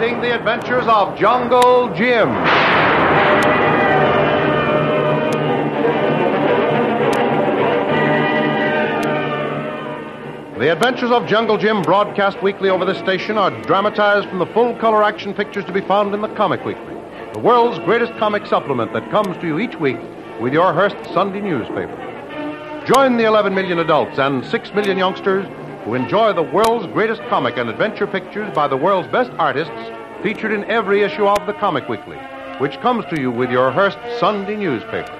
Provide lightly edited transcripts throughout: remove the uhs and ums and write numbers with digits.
presenting the adventures of Jungle Jim. The Adventures of Jungle Jim, broadcast weekly over this station, are dramatized from the full-color action pictures to be found in the Comic Weekly, the world's greatest comic supplement that comes to you each week with your Hearst Sunday newspaper. Join the 11 million adults and 6 million youngsters who enjoy the world's greatest comic and adventure pictures by the world's best artists featured in every issue of the Comic Weekly, which comes to you with your Hearst Sunday newspaper.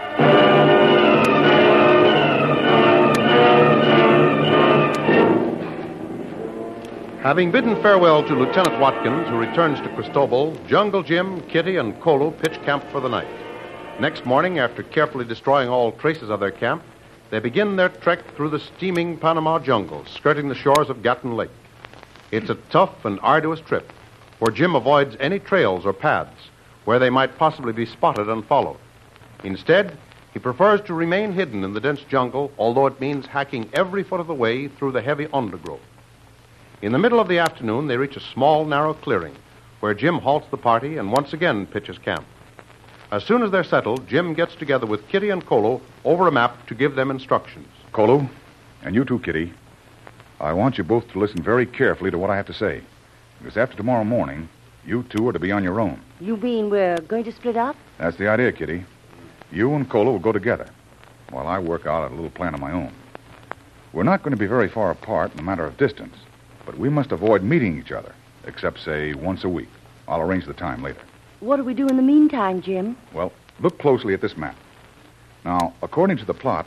Having bidden farewell to Lieutenant Watkins, who returns to Cristobal, Jungle Jim, Kitty, and Kolo pitch camp for the night. Next morning, after carefully destroying all traces of their camp, they begin their trek through the steaming Panama jungle, skirting the shores of Gatun Lake. It's a tough and arduous trip, for Jim avoids any trails or paths where they might possibly be spotted and followed. Instead, he prefers to remain hidden in the dense jungle, although it means hacking every foot of the way through the heavy undergrowth. In the middle of the afternoon, they reach a small, narrow clearing, where Jim halts the party and once again pitches camp. As soon as they're settled, Jim gets together with Kitty and Kolo over a map to give them instructions. Kolo, and you too, Kitty, I want you both to listen very carefully to what I have to say. Because after tomorrow morning, you two are to be on your own. You mean we're going to split up? That's the idea, Kitty. You and Kolo will go together, while I work out a little plan of my own. We're not going to be very far apart in a matter of distance, but we must avoid meeting each other, except, say, once a week. I'll arrange the time later. What do we do in the meantime, Jim? Well, look closely at this map. Now, according to the plot,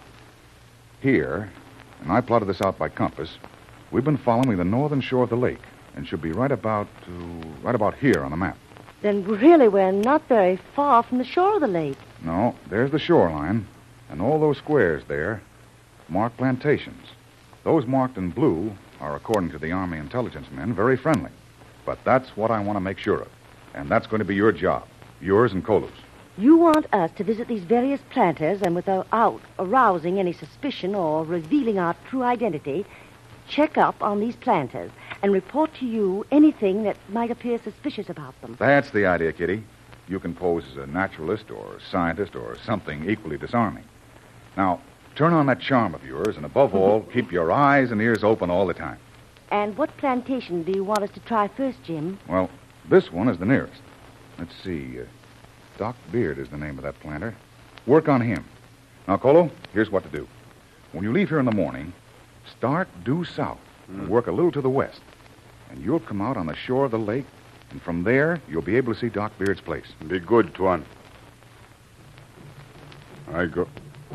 here, and I plotted this out by compass, we've been following the northern shore of the lake, and should be right about here on the map. Then really we're not very far from the shore of the lake. No, there's the shoreline, and all those squares there mark plantations. Those marked in blue are, according to the Army intelligence men, very friendly. But that's what I want to make sure of. And that's going to be your job, yours and Kolo's. You want us to visit these various planters and without arousing any suspicion or revealing our true identity, check up on these planters and report to you anything that might appear suspicious about them. That's the idea, Kitty. You can pose as a naturalist or a scientist or something equally disarming. Now, turn on that charm of yours, and above all, keep your eyes and ears open all the time. And what plantation do you want us to try first, Jim? Well, this one is the nearest. Let's see. Doc Beard is the name of that planter. Work on him. Now, Kolo, here's what to do. When you leave here in the morning, start due south and work a little to the west. And you'll come out on the shore of the lake, and from there, you'll be able to see Doc Beard's place. Be good, Tuan. I go...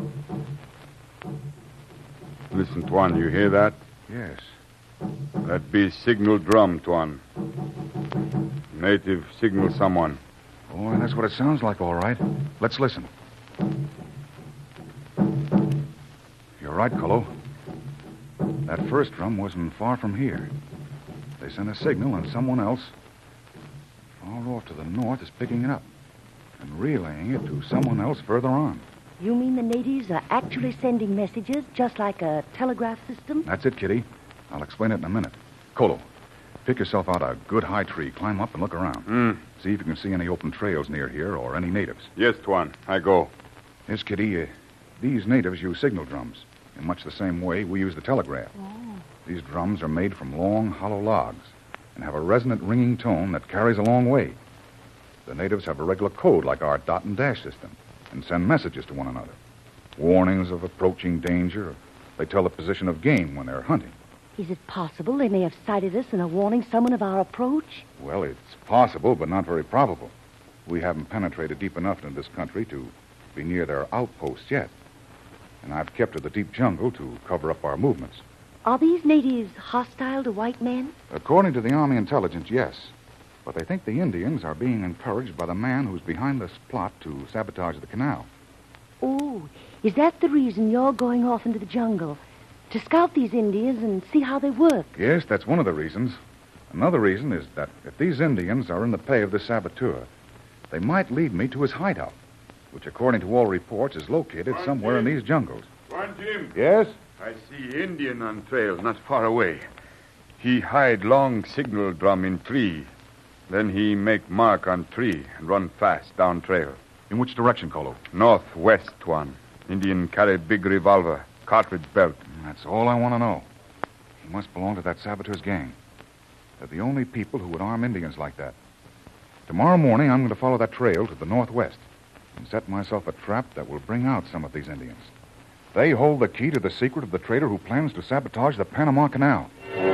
Listen, Tuan, you hear that? Yes. That be signal drum, Tuan. Native signal someone. Oh, and that's what it sounds like, all right. Let's listen. You're right, Kolo. That first drum wasn't far from here. They sent a signal, and someone else, far off to the north, is picking it up and relaying it to someone else further on. You mean the natives are actually sending messages, just like a telegraph system? That's it, Kitty. I'll explain it in a minute. Kolo, pick yourself out a good high tree, climb up and look around. See if you can see any open trails near here or any natives. Yes, Tuan. I go. Yes, Kitty. These natives use signal drums in much the same way we use the telegraph. Oh. These drums are made from long, hollow logs and have a resonant ringing tone that carries a long way. The natives have a regular code like our dot and dash system and send messages to one another. Warnings of approaching danger. They tell the position of game when they're hunting. Is it possible they may have sighted us and are warning someone of our approach? Well, it's possible, but not very probable. We haven't penetrated deep enough into this country to be near their outposts yet. And I've kept to the deep jungle to cover up our movements. Are these natives hostile to white men? According to the Army intelligence, yes. But they think the Indians are being encouraged by the man who's behind this plot to sabotage the canal. Oh, is that the reason you're going off into the jungle? To scout these Indians and see how they work? Yes, that's one of the reasons. Another reason is that if these Indians are in the pay of the saboteur, they might lead me to his hideout, which, according to all reports, is located somewhere in these jungles. Tuan Jim. Yes? I see Indian on trail not far away. He hide long signal drum in tree. Then he make mark on tree and run fast down trail. In which direction, Colo? Northwest, Tuan. Indian carry big revolver, cartridge belt. That's all I want to know. He must belong to that saboteur's gang. They're the only people who would arm Indians like that. Tomorrow morning, I'm going to follow that trail to the northwest and set myself a trap that will bring out some of these Indians. They hold the key to the secret of the trader who plans to sabotage the Panama Canal.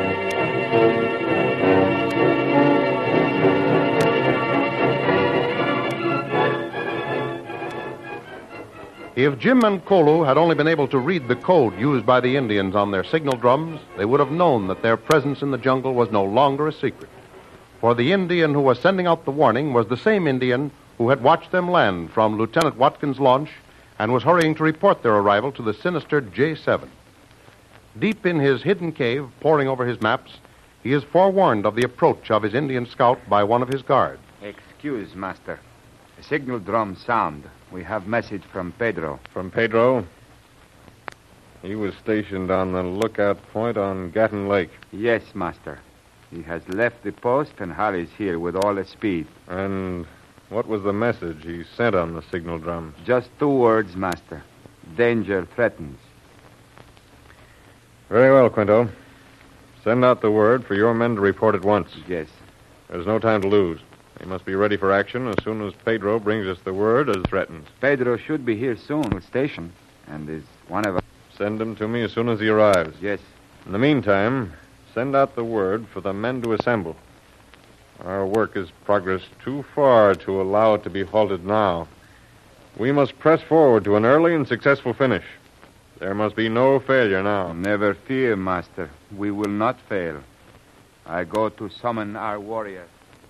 If Jim and Kolu had only been able to read the code used by the Indians on their signal drums, they would have known that their presence in the jungle was no longer a secret. For the Indian who was sending out the warning was the same Indian who had watched them land from Lieutenant Watkins' launch and was hurrying to report their arrival to the sinister J7. Deep in his hidden cave, poring over his maps, he is forewarned of the approach of his Indian scout by one of his guards. Excuse, Master. A signal drum sound. We have message from Pedro. From Pedro? He was stationed on the lookout point on Gatton Lake. Yes, Master. He has left the post and hurries here with all his speed. And what was the message he sent on the signal drum? Just 2 words, Master. Danger threatens. Very well, Quinto. Send out the word for your men to report at once. Yes. There's no time to lose. They must be ready for action as soon as Pedro brings us the word as threatened. Pedro should be here soon with station, and is one of us. Send him to me as soon as he arrives. Yes. In the meantime, send out the word for the men to assemble. Our work has progressed too far to allow it to be halted now. We must press forward to an early and successful finish. There must be no failure now. Never fear, Master. We will not fail. I go to summon our warriors.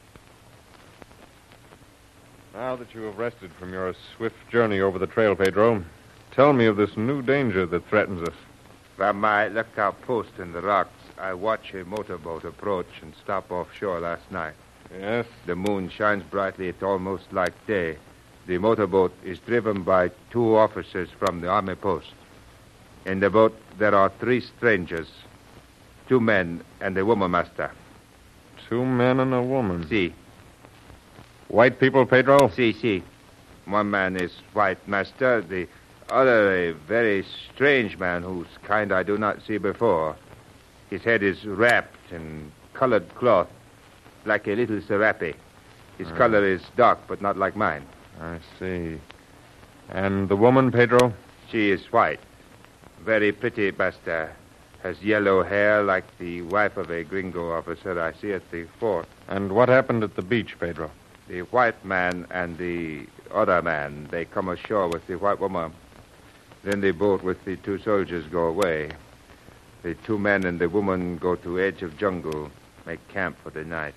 Now that you have rested from your swift journey over the trail, Pedro, tell me of this new danger that threatens us. From my lookout post in the rocks, I watched a motorboat approach and stop offshore last night. Yes? The moon shines brightly. It's almost like day. The motorboat is driven by 2 officers from the army post. In the boat, there are 3 strangers, 2 men and a woman, Master. 2 men and a woman. Si. White people, Pedro? Si. One man is white, Master. The other a very strange man whose kind I do not see before. His head is wrapped in colored cloth, like a little serape. His color is dark, but not like mine. I see. And the woman, Pedro? She is white. Very pretty, Master. Has yellow hair like the wife of a gringo officer I see at the fort. And what happened at the beach, Pedro? The white man and the other man, they come ashore with the white woman. Then the boat with the 2 soldiers go away. The 2 men and the woman go to edge of jungle, make camp for the night.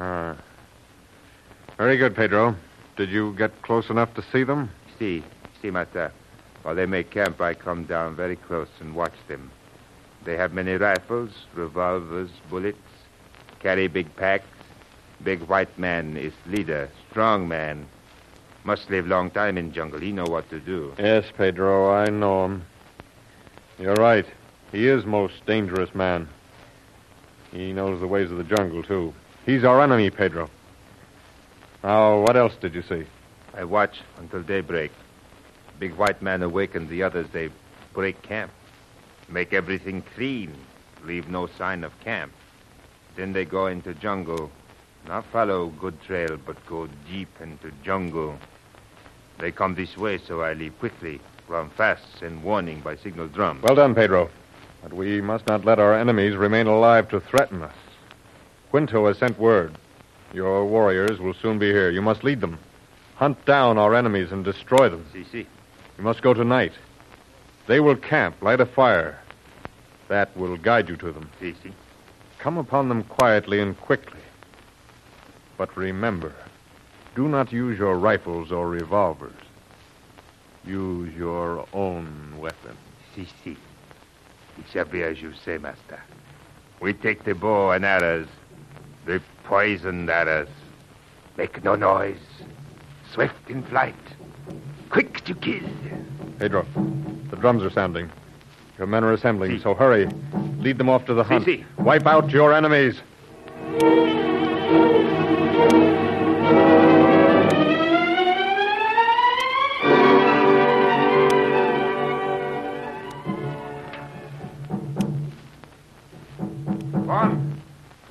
Very good, Pedro. Did you get close enough to see them? See, Master. While they make camp, I come down very close and watch them. They have many rifles, revolvers, bullets, carry big packs. Big white man is leader, strong man. Must live long time in jungle. He know what to do. Yes, Pedro, I know him. You're right. He is most dangerous man. He knows the ways of the jungle, too. He's our enemy, Pedro. Now, what else did you see? I watch until daybreak. Big white man awaken the others. They break camp. Make everything clean. Leave no sign of camp. Then they go into jungle. Not follow good trail, but go deep into jungle. They come this way, so I leave quickly. Run fast, send warning by signal drum. Well done, Pedro. But we must not let our enemies remain alive to threaten us. Quinto has sent word. Your warriors will soon be here. You must lead them. Hunt down our enemies and destroy them. Si. You must go tonight. They will camp, light a fire. That will guide you to them. Si. Come upon them quietly and quickly. But remember, do not use your rifles or revolvers. Use your own weapons. Si. It shall be as you say, Master. We take the bow and arrows, the poisoned arrows. Make no noise. Swift in flight. Quick to kill. Pedro, the drums are sounding. Your men are assembling, so hurry. Lead them off to the hunt. Si. Wipe out your enemies. Thank you.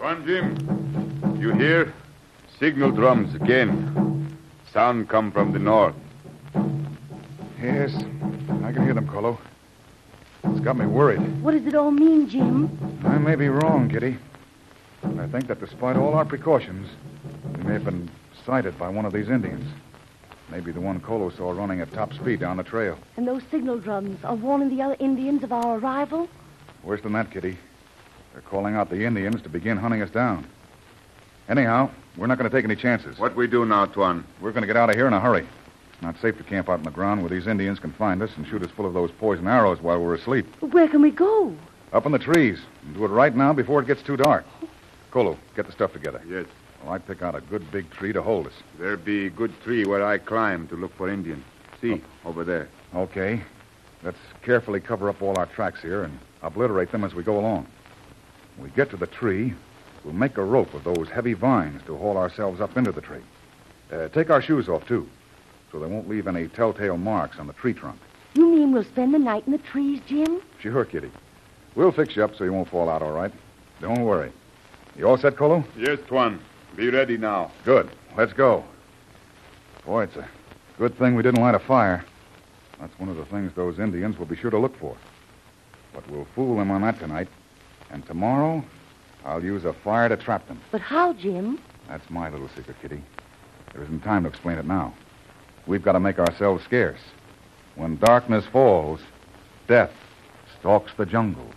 Tuan Jim, you hear? Signal drums again. Sound come from the north. Yes, I can hear them, Colo. It's got me worried. What does it all mean, Jim? I may be wrong, Kitty. I think that despite all our precautions, we may have been sighted by one of these Indians. Maybe the one Colo saw running at top speed down the trail. And those signal drums are warning the other Indians of our arrival? Worse than that, Kitty. They're calling out the Indians to begin hunting us down. Anyhow, we're not going to take any chances. What we do now, Tuan? We're going to get out of here in a hurry. It's not safe to camp out in the ground where these Indians can find us and shoot us full of those poison arrows while we're asleep. Where can we go? Up in the trees. And do it right now before it gets too dark. Colo, get the stuff together. Yes. Well, I'd pick out a good big tree to hold us. There be good tree where I climb to look for Indian. See, over there. Okay. Let's carefully cover up all our tracks here and obliterate them as we go along. When we get to the tree, we'll make a rope of those heavy vines to haul ourselves up into the tree. Take our shoes off, too, so they won't leave any telltale marks on the tree trunk. You mean we'll spend the night in the trees, Jim? Sure, Kitty. We'll fix you up so you won't fall out, all right? Don't worry. You all set, Colo? Yes, Tuan. Be ready now. Good. Let's go. Boy, it's a good thing we didn't light a fire. That's one of the things those Indians will be sure to look for. But we'll fool them on that tonight. And tomorrow, I'll use a fire to trap them. But how, Jim? That's my little secret, Kitty. There isn't time to explain it now. We've got to make ourselves scarce. When darkness falls, death stalks the jungles.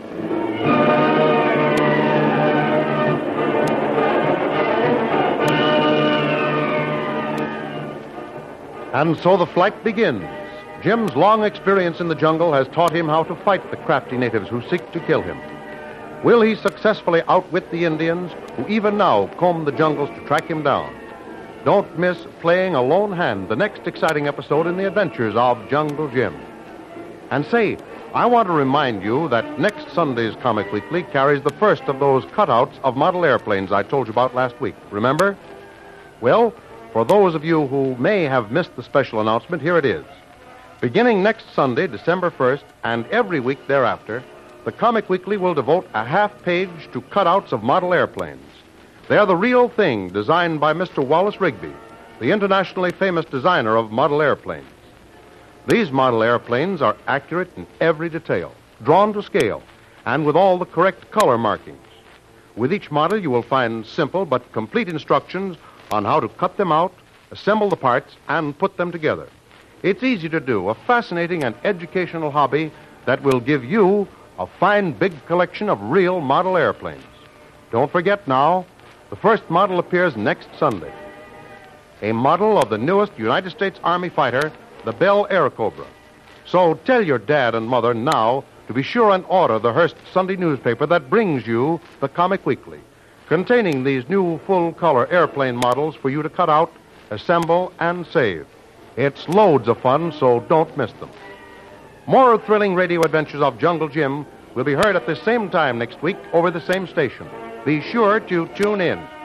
And so the flight begins. Jim's long experience in the jungle has taught him how to fight the crafty natives who seek to kill him. Will he successfully outwit the Indians who even now comb the jungles to track him down? Don't miss Playing a Lone Hand, the next exciting episode in the adventures of Jungle Jim. And say, I want to remind you that next Sunday's Comic Weekly carries the first of those cutouts of model airplanes I told you about last week. Remember? Well, for those of you who may have missed the special announcement, here it is. Beginning next Sunday, December 1st, and every week thereafter, the Comic Weekly will devote a half page to cutouts of model airplanes. They are the real thing, designed by Mr. Wallace Rigby, the internationally famous designer of model airplanes. These model airplanes are accurate in every detail, drawn to scale, and with all the correct color markings. With each model, you will find simple but complete instructions on how to cut them out, assemble the parts, and put them together. It's easy to do, a fascinating and educational hobby that will give you a fine big collection of real model airplanes. Don't forget now, the first model appears next Sunday. A model of the newest United States Army fighter, the Bell Airacobra. So tell your dad and mother now to be sure and order the Hearst Sunday newspaper that brings you the Comic Weekly, containing these new full-color airplane models for you to cut out, assemble, and save. It's loads of fun, so don't miss them. More thrilling radio adventures of Jungle Jim will be heard at the same time next week over the same station. Be sure to tune in.